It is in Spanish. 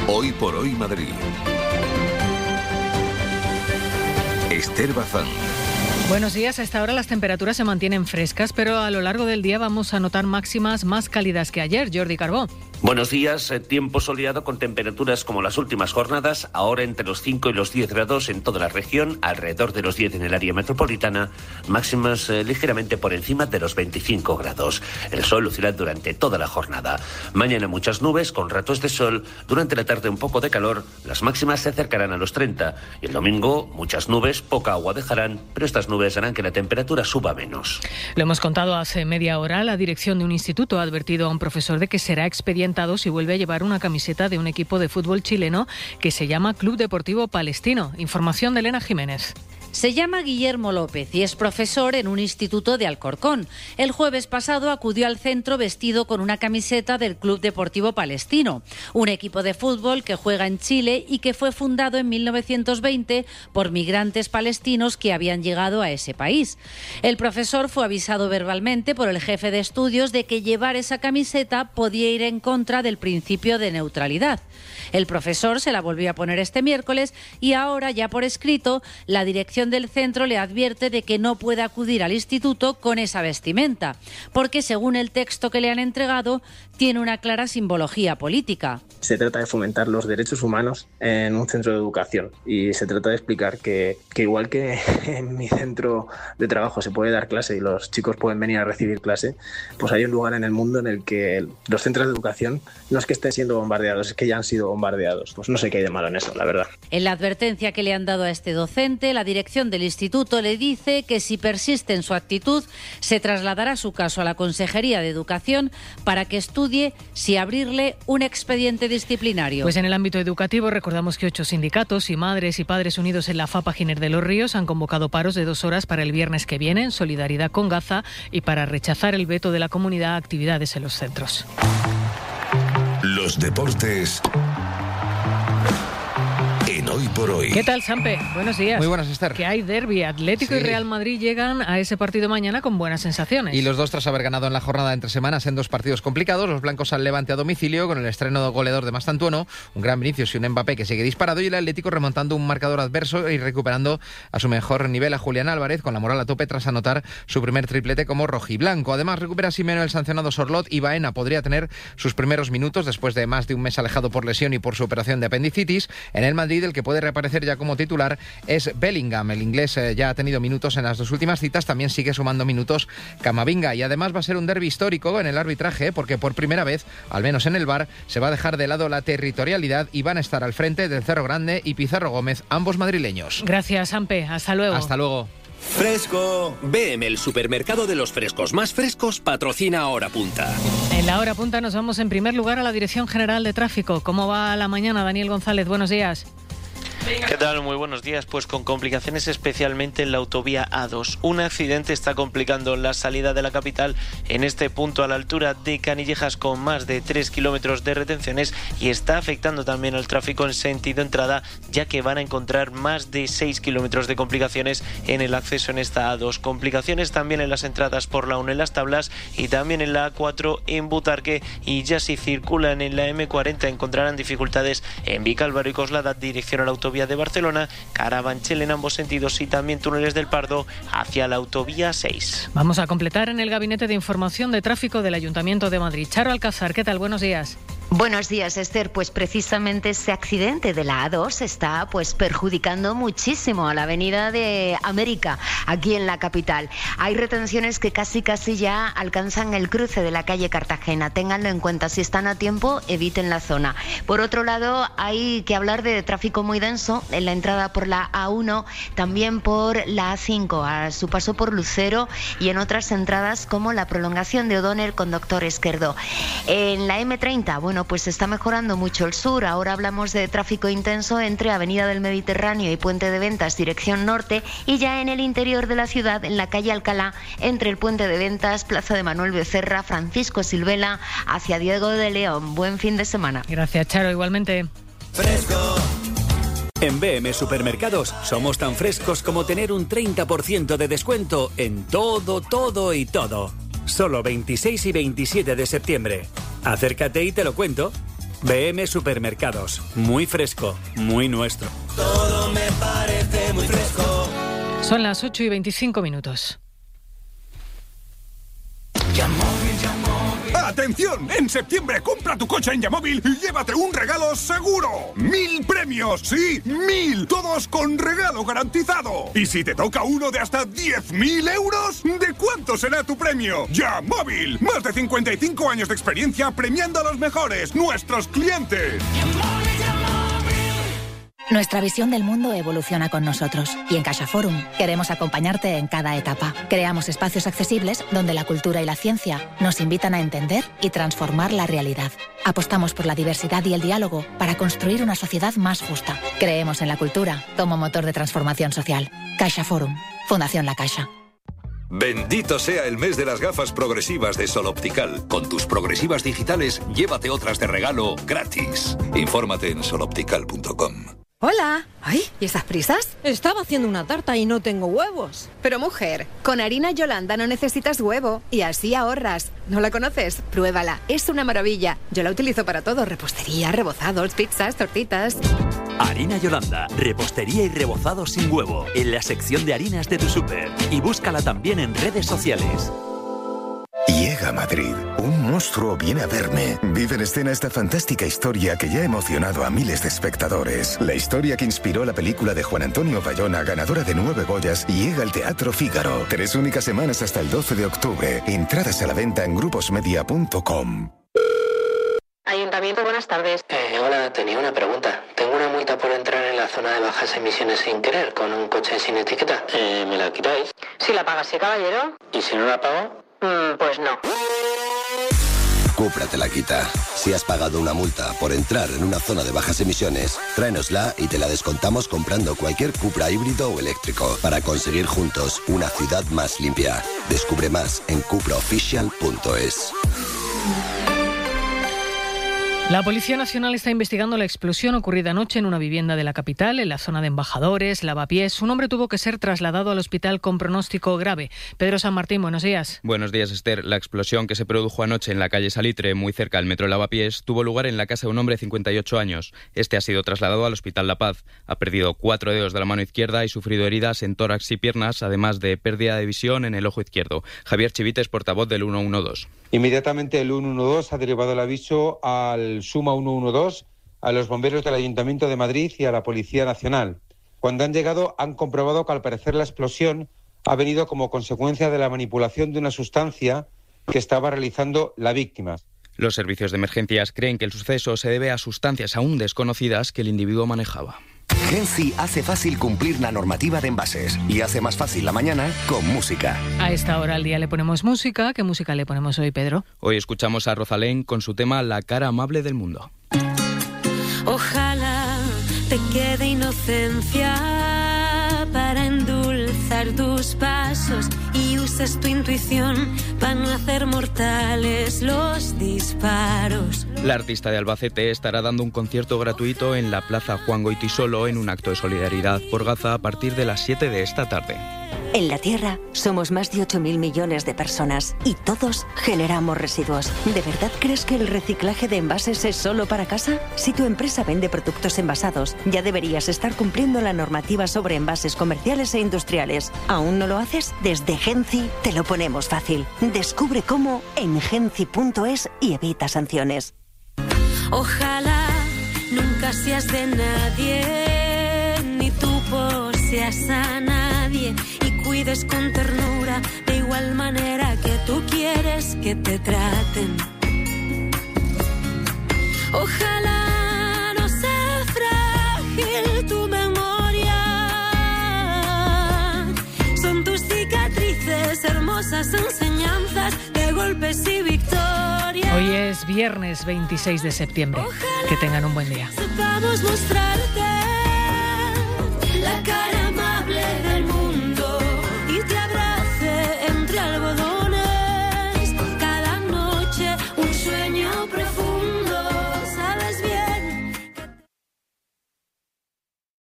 Hoy por hoy Madrid. Esther Bazán. Buenos días. A esta hora las temperaturas se mantienen frescas, pero a lo largo del día vamos a notar máximas más cálidas que ayer. Jordi Carbó. Buenos días. Tiempo soleado con temperaturas como las últimas jornadas, ahora entre los 5 y los 10 grados en toda la región, alrededor de los 10 en el área metropolitana, máximas ligeramente por encima de los 25 grados. El sol lucirá durante toda la jornada. Mañana muchas nubes con ratos de sol, durante la tarde un poco de calor, las máximas se acercarán a los 30. Y el domingo muchas nubes, poca agua dejarán, pero estas nubes harán que la temperatura suba menos. Lo hemos contado hace media hora. La dirección de un instituto ha advertido a un profesor de que será expedientado si vuelve a llevar una camiseta de un equipo de fútbol chileno que se llama Club Deportivo Palestino. Información de Elena Jiménez. Se llama Guillermo López y es profesor en un instituto de Alcorcón. El jueves pasado acudió al centro vestido con una camiseta del Club Deportivo Palestino, un equipo de fútbol que juega en Chile y que fue fundado en 1920 por migrantes palestinos que habían llegado a ese país. El profesor fue avisado verbalmente por el jefe de estudios de que llevar esa camiseta podía ir en contra del principio de neutralidad. El profesor se la volvió a poner este miércoles y ahora, ya por escrito, la dirección del centro le advierte de que no puede acudir al instituto con esa vestimenta, porque según el texto que le han entregado, tiene una clara simbología política. Se trata de fomentar los derechos humanos en un centro de educación y se trata de explicar que igual que en mi centro de trabajo se puede dar clase y los chicos pueden venir a recibir clase, pues hay un lugar en el mundo en el que los centros de educación no es que estén siendo bombardeados, es que ya han sido bombardeados. Pues no sé qué hay de malo en eso, la verdad. En la advertencia que le han dado a este docente, la dirección del instituto le dice que si persiste en su actitud, se trasladará su caso a la Consejería de Educación para que estudie si abrirle un expediente disciplinario. Pues en el ámbito educativo recordamos que 8 sindicatos y madres y padres unidos en la FAPA Giner de los Ríos han convocado paros de 2 horas para el viernes que viene en solidaridad con Gaza y para rechazar el veto de la comunidad a actividades en los centros. Los deportes en Hoy por Hoy. ¿Qué tal, Sampe? Buenos días. Muy buenas, Esther. Que hay derbi. Atlético y Real Madrid llegan a ese partido mañana con buenas sensaciones. Y los dos tras haber ganado en la jornada de entre semanas en 2 partidos complicados. Los blancos al Levante a domicilio con el estreno de goleador de Mastantuono, un gran Vinicius y un Mbappé que sigue disparado, y el Atlético remontando un marcador adverso y recuperando a su mejor nivel a Julián Álvarez con la moral a tope tras anotar su primer triplete como rojiblanco. Además recupera Simeone el sancionado Sorlot y Baena podría tener sus primeros minutos después de más de un mes alejado por lesión y por su operación de apendicitis. En el Madrid el que puede reaparecer ya como titular es Bellingham. El inglés ya ha tenido minutos en las 2 últimas citas, también sigue sumando minutos Camavinga, y además va a ser un derbi histórico en el arbitraje porque por primera vez, al menos en el VAR, se va a dejar de lado la territorialidad y van a estar al frente del Cerro Grande y Pizarro Gómez, ambos madrileños. Gracias, Ampe. Hasta luego. Hasta luego. Fresco. BM, el supermercado de los frescos más frescos, patrocina Hora Punta. En la Hora Punta nos vamos en primer lugar a la Dirección General de Tráfico. ¿Cómo va la mañana, Daniel González? Buenos días. ¿Qué tal? Muy buenos días. Pues con complicaciones especialmente en la autovía A2. Un accidente está complicando la salida de la capital en este punto a la altura de Canillejas con más de 3 kilómetros de retenciones y está afectando también al tráfico en sentido entrada, ya que van a encontrar más de 6 kilómetros de complicaciones en el acceso en esta A2. Complicaciones también en las entradas por la 1 en Las Tablas y también en la A4 en Butarque, y ya si circulan en la M40 encontrarán dificultades en Vicálvaro y Coslada dirección a la autovía de Barcelona, Carabanchel en ambos sentidos y también túneles del Pardo hacia la autovía 6. Vamos a completar en el Gabinete de Información de Tráfico del Ayuntamiento de Madrid. Charo Alcázar, ¿qué tal? Buenos días. Buenos días, Esther. Pues precisamente ese accidente de la A2 está perjudicando muchísimo a la avenida de América, aquí en la capital. Hay retenciones que casi ya alcanzan el cruce de la calle Cartagena. Ténganlo en cuenta, si están a tiempo, eviten la zona. Por otro lado, hay que hablar de tráfico muy denso en la entrada por la A1, también por la A5, a su paso por Lucero y en otras entradas como la prolongación de O'Donnell con Doctor Esquerdo. En la M30, pues está mejorando mucho el sur. Ahora hablamos de tráfico intenso entre Avenida del Mediterráneo y Puente de Ventas, dirección norte, y ya en el interior de la ciudad, en la calle Alcalá, entre el Puente de Ventas, Plaza de Manuel Becerra, Francisco Silvela, hacia Diego de León. Buen fin de semana. Gracias, Charo, igualmente. Fresco. En BM Supermercados somos tan frescos como tener un 30% de descuento en todo y todo. Solo 26 y 27 de septiembre. Acércate y te lo cuento. BM Supermercados. Muy fresco, muy nuestro. Todo me parece muy fresco. Son las 8:25. ¡Atención! En septiembre compra tu coche en Yamóvil y llévate un regalo seguro. 1000 premios, sí, 1000, todos con regalo garantizado. Y si te toca uno de hasta 10.000 euros, ¿de cuánto será tu premio? Yamóvil, más de 55 años de experiencia premiando a los mejores, nuestros clientes. Nuestra visión del mundo evoluciona con nosotros y en CaixaForum queremos acompañarte en cada etapa. Creamos espacios accesibles donde la cultura y la ciencia nos invitan a entender y transformar la realidad. Apostamos por la diversidad y el diálogo para construir una sociedad más justa. Creemos en la cultura como motor de transformación social. CaixaForum, Fundación La Caixa. Bendito sea el mes de las gafas progresivas de Sol Optical. Con tus progresivas digitales, llévate otras de regalo gratis. Infórmate en soloptical.com. Hola. Ay, ¿y esas prisas? Estaba haciendo una tarta y no tengo huevos. Pero mujer, con harina Yolanda no necesitas huevo y así ahorras. ¿No la conoces? Pruébala, es una maravilla. Yo la utilizo para todo, repostería, rebozados, pizzas, tortitas. Harina Yolanda, repostería y rebozados sin huevo, en la sección de harinas de tu súper. Y búscala también en redes sociales. Llega a Madrid. Un monstruo viene a verme. Vive en escena esta fantástica historia que ya ha emocionado a miles de espectadores. La historia que inspiró la película de Juan Antonio Bayona, ganadora de 9 Goyas, llega al Teatro Fígaro. 3 únicas semanas hasta el 12 de octubre. Entradas a la venta en gruposmedia.com. Ayuntamiento, buenas tardes. Hola, tenía una pregunta. Tengo una multa por entrar en la zona de bajas emisiones sin querer con un coche sin etiqueta. ¿Me la quitáis? Si la pagas, sí, caballero. ¿Y si no la pago? Pues no. Cupra te la quita. Si has pagado una multa por entrar en una zona de bajas emisiones, tráenosla y te la descontamos comprando cualquier Cupra híbrido o eléctrico para conseguir juntos una ciudad más limpia. Descubre más en cupraofficial.es. La Policía Nacional está investigando la explosión ocurrida anoche en una vivienda de la capital, en la zona de Embajadores, Lavapiés. Un hombre tuvo que ser trasladado al hospital con pronóstico grave. Pedro San Martín, buenos días. Buenos días, Esther. La explosión que se produjo anoche en la calle Salitre, muy cerca del metro Lavapiés, tuvo lugar en la casa de un hombre de 58 años. Este ha sido trasladado al Hospital La Paz. Ha perdido 4 dedos de la mano izquierda y sufrido heridas en tórax y piernas, además de pérdida de visión en el ojo izquierdo. Javier Chivites, portavoz del 112. Inmediatamente el 112 ha derivado el aviso al Suma 112, a los bomberos del Ayuntamiento de Madrid y a la Policía Nacional. Cuando han llegado han comprobado que al parecer la explosión ha venido como consecuencia de la manipulación de una sustancia que estaba realizando la víctima. Los servicios de emergencias creen que el suceso se debe a sustancias aún desconocidas que el individuo manejaba. Genci hace fácil cumplir la normativa de envases y hace más fácil la mañana con música. A esta hora al día le ponemos música. ¿Qué música le ponemos hoy, Pedro? Hoy escuchamos a Rosalén con su tema La cara amable del mundo. Ojalá te quede inocencia para endulzar tus pasos y uses tu intuición para no hacer mortales los disparos. La artista de Albacete estará dando un concierto gratuito en la Plaza Juan Goytisolo en un acto de solidaridad por Gaza a partir de las 7 de esta tarde. En la Tierra somos más de 8.000 millones de personas y todos generamos residuos. ¿De verdad crees que el reciclaje de envases es solo para casa? Si tu empresa vende productos envasados, ya deberías estar cumpliendo la normativa sobre envases comerciales e industriales. ¿Aún no lo haces? Desde Genci te lo ponemos fácil. Descubre cómo en genci.es y evita sanciones. Ojalá nunca seas de nadie, ni tú poseas a nadie, y cuides con ternura de igual manera que tú quieres que te traten. Ojalá no sea frágil tu memoria, son tus cicatrices, hermosas enseñanzas de golpes y victorias. Hoy es viernes 26 de septiembre. Que tengan un buen día. Sepamos mostrarte